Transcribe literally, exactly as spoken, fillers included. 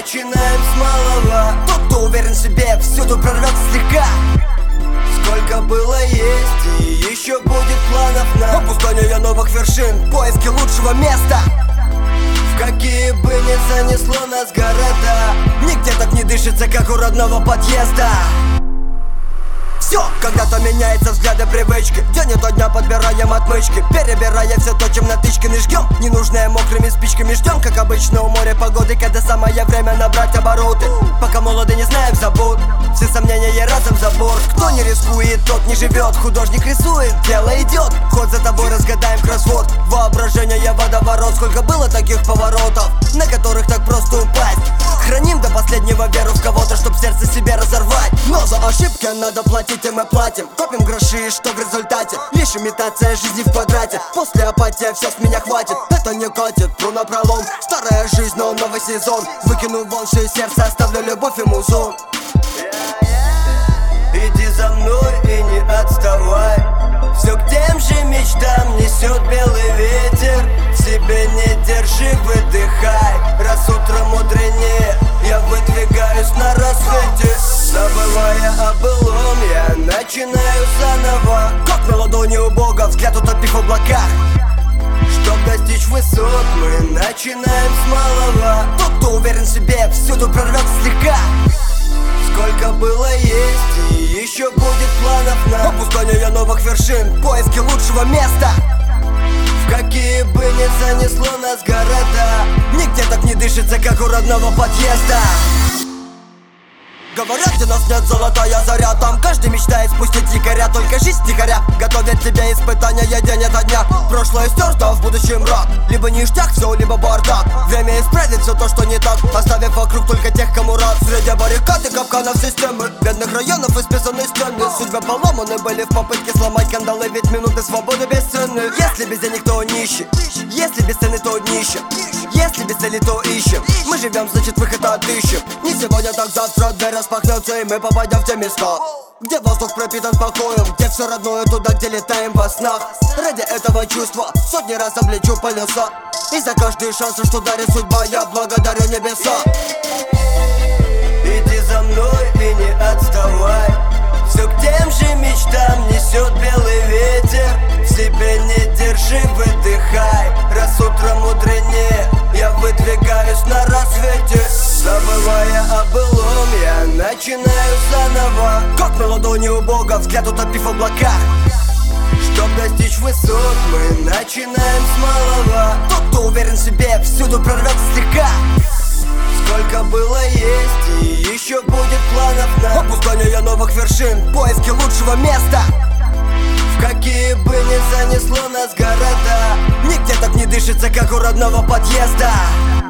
начинаем с малого. Тот, кто уверен в себе, всюду прорвется слегка. Сколько было есть и еще будет планов на опускание новых вершин, поиски лучшего места. В какие бы ни занесло нас города, нигде так не дышится, как у родного подъезда. Все, когда-то меняется взгляды, привычки. День ото дня подбираем отмычки, перебирая все то, чем натычканы. Жгем ненужное мокрыми спичками. Ждем, как обычно у моря погоды, когда самое время набрать обороты. Пока молоды, не знаем забот, все сомнения разом за борт. Кто не рискует, тот не живет. Художник рисует, дело идет. Ход за тобой, разгадаем кроссворд. Воображение водоворот. Сколько было таких поворотов, на которых так просто упасть. Храним до последнего веру в кого-то, чтоб сердце себе разорвать. Но за ошибки надо платить, и мы платим. Копим гроши, что в результате лишь имитация жизни в квадрате. После апатия, все с меня хватит, это не катит, тру напролом. Старая жизнь, но новый сезон. Выкину вон все сердце, оставлю любовь и музон. Иди за мной и не отставай. Все к тем же мечтам несет белый ветер. В себе не держи, выдыхай. Раз утром мудренее, я выдвигаюсь на рассвете. Забывая о былом, я начинаю заново. Как на ладони у Бога, взгляд утопив в облаках. Чтоб достичь высот, мы начинаем с малого. Тот, кто уверен в себе, всюду прорвется слегка. Сколько было есть и еще будет планов на опускание новых вершин, поиски лучшего места. В какие бы ни занесло нас города, нигде так не дышится, как у родного подъезда. Говорят, где нас нет, золотая заря. Там каждый мечтает спустить якоря. Только жизнь тихоря готовит тебе испытания день ото дня. Прошлое стерто, а в будущем рад. Либо ништяк, все, либо бардак. Время исправит все то, что не так, оставив вокруг только тех, кому рад. Среди баррикад и капканов системы, бедных районов исписаны стены. Судьбы поломаны были в попытке сломать кандалы, ведь минуты свободы бесценны. Если без денег, то нищий, если без цены, то нищий. Если без цели, то ищем. Мы живем, значит выход отыщем. Не сегодня, так завтра дверь распахнется, и мы попадем в те места, где воздух пропитан покоем, где все родное, туда, где летаем во снах. Ради этого чувства сотни раз облечу полюса, и за каждый шанс, что дарит судьба, я благодарю небеса. Иди за мной и не отставай. Все к тем же мечтам несет белый ветер. В себе не держи, выдыхай. Раз утром мудренее, я выдвигаюсь на рассвете. Забывая о былом, я начинаю заново. Как на ладони у Бога, взгляд утопив в облаках. Чтоб достичь высот, мы начинаем с малого. Тот, кто уверен в себе, всюду прорвется слегка. Сколько было есть и еще будет планов на опускание новых вершин, поиски лучшего места. В какие бы ни занесло нас города, нигде так не дышится, как у родного подъезда.